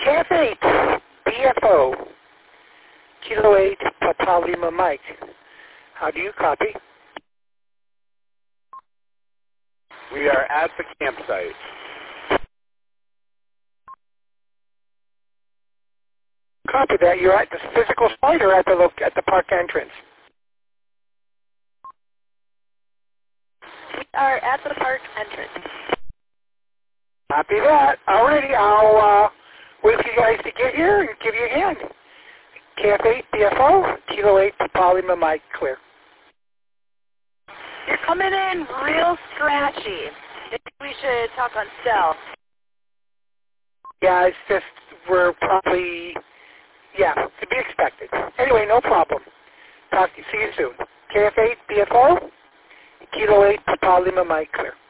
KF8, BFO, Kilo 8, Papa Lima Mike. How do you copy? We are at the campsite. Copy that. You're at the physical site or at the park entrance? We are at the park entrance. Copy that. Alrighty, I'll wait for you guys to get here and give you a hand. KF8, BFO, Kilo 8, Papa Lima Mike, clear. You're coming in real scratchy. Maybe we should talk on cell. Yeah, it's just, we're probably, yeah, to be expected. Anyway, no problem. See you soon. KF8, BFO, Kilo 8, Papa Lima Mike, clear.